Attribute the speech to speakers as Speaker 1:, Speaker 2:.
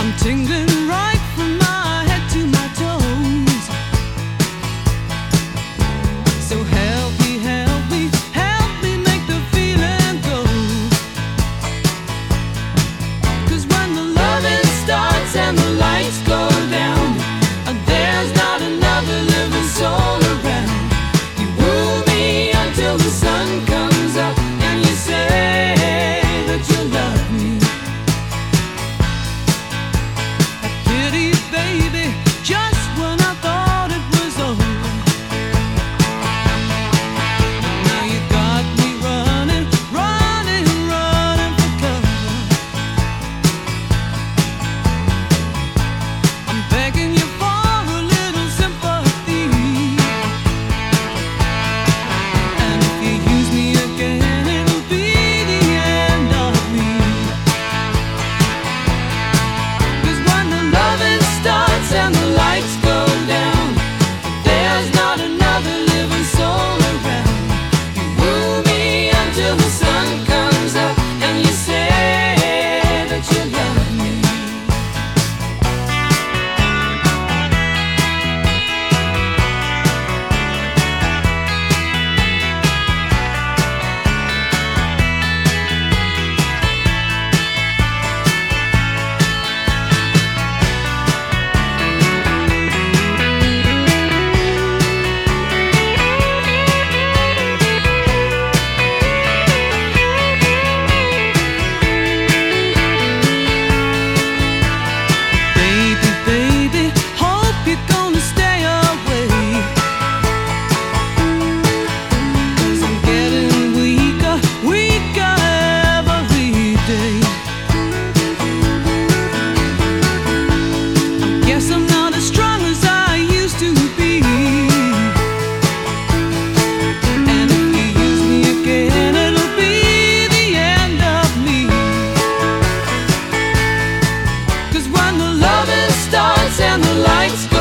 Speaker 1: tingling right from my head to my toes. So help me, help me, help me make the feeling go. 'Cause when the loving starts and the lights go down, and there's not another living soul around, you woo me until the sun comes up and you say that you love me. Baby, just when I thought it was over, now you got me running, running, running for cover. I'm begging you for a little sympathy, and if you use me again, it'll be the end of me. 'Cause when the loving starts and the lights go down, there's not another living soul around. You woo me until the sun comes up and you say that you love me. And the lights go